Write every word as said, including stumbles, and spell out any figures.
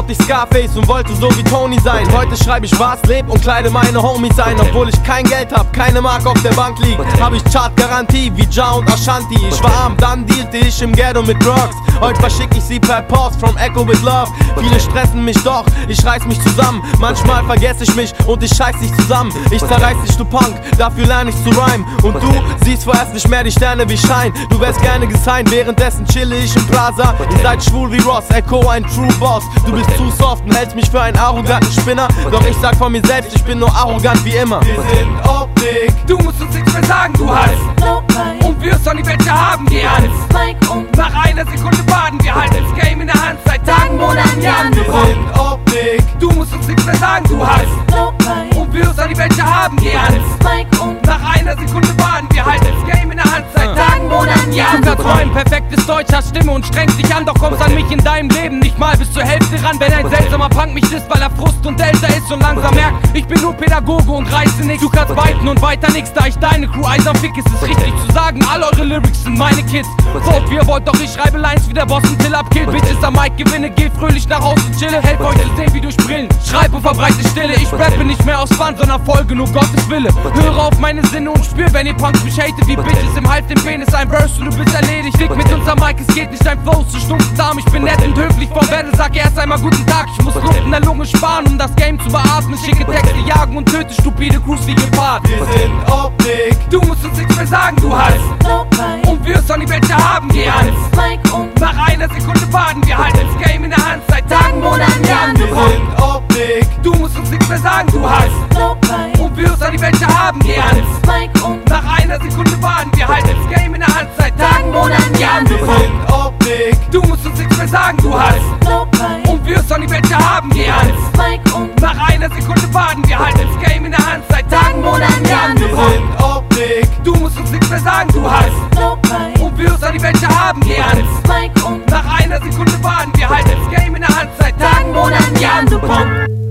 Schaut ich Scarface und wollte so wie Tony sein. Heute schreibe ich was, leb und kleide meine Homies ein. Obwohl ich kein Geld hab, keine Mark auf der Bank liegt, hab ich Chartgarantie wie Ja und Ashanti. Ich war arm, dann dealte ich im Ghetto mit Drugs. Heute verschick ich sie per Post from Echo with Love. Viele stressen mich doch, ich reiß mich zusammen. Manchmal vergesse ich mich und ich scheiß dich zusammen. Ich zerreiß dich, du Punk, dafür lerne ich zu rhymen. Und du siehst vorerst nicht mehr die Sterne wie Schein. Du wärst gerne gesigned, währenddessen chille ich im Plaza. Ihr seid schwul wie Ross, Echo ein True Boss. Du bist zu soft und hältst mich für einen arroganten Spinner. Doch ich sag von mir selbst, ich bin nur arrogant wie immer. Wir sind Optik, du musst uns nichts mehr sagen, du hast und wir sollen die Wette haben, die Hand. Nach einer Sekunde baden, wir halten das Game in der Hand seit Tagen, Monaten, Jahren. Wir sind Optik, du musst uns nichts mehr sagen, du hast und wir sollen die Wette haben, die Hand. Nach einer Sekunde baden, wir halten das Game in der Hand seit Tagen, Monaten, Jahren. Du kannst mein perfektes Deutsch, hast Stimme und strengst dich an, doch kommst an mich in deinem Leben nicht mal bis zur Hälfte ran. Wenn ein seltsamer Punk mich disst, weil er Frust und älter ist und langsam merkt, ich bin nur Pädagoge und reiße nix. Du kannst weiten und weiter nix, da ich deine Crew eisern fick. Ist es richtig zu sagen, all eure Lyrics sind meine Kids. Vote wie ihr wollt, doch ich schreibe Lines wie der Boss und Till abkill. Bitches am Mic gewinne, geh fröhlich nach Hause, chille. Helf euch zu sehen, wie durch Brillen schreib und verbreite Stille. Ich rappe nicht mehr aus Fun, sondern folge nur Gottes Wille. Höre auf meine Sinne und spür, wenn ihr Punks mich hate, wie Bitches im Hals, den Penis, ein Verse und du bist erledigt. Fick mit uns am Mic, es geht nicht, dein Flow ist zu stumpf zahm. Ich bin nett und höflich vom Battle, sag erst einmal guten Tag. Ich muss Luft in der Lunge sparen, um das Game zu beatmen. Schicke Texte jagen und töte stupide Crews wie Gepard. Wir sind Optik, du musst uns nichts mehr sagen, du hast und wir sollen die Wette haben, die Hand. Nach einer Sekunde baden, wir halten das Game in der Hand seit Tagen, Monaten, Jahren. Wir sind Optik, du musst uns nichts mehr sagen, du hast und wir sollen die Wette haben, die Hand. Nach einer Sekunde baden, wir halten das Game in der Hand seit Tagen, Monaten, Jahren. Wir sind Optik, du musst uns nichts mehr sagen, du hast und wir sollen die Wette haben, die Hand. Nach einer Sekunde baden, wir halten das Game in der Hand seit Tagen, Monaten, Jahren. Wir sind Optik, du musst uns nichts mehr sagen, du hast und wir sollen die Wette haben, die Hand. Nach einer Sekunde baden, wir halten das Game in der Hand seit Tagen, Monaten, Jahren.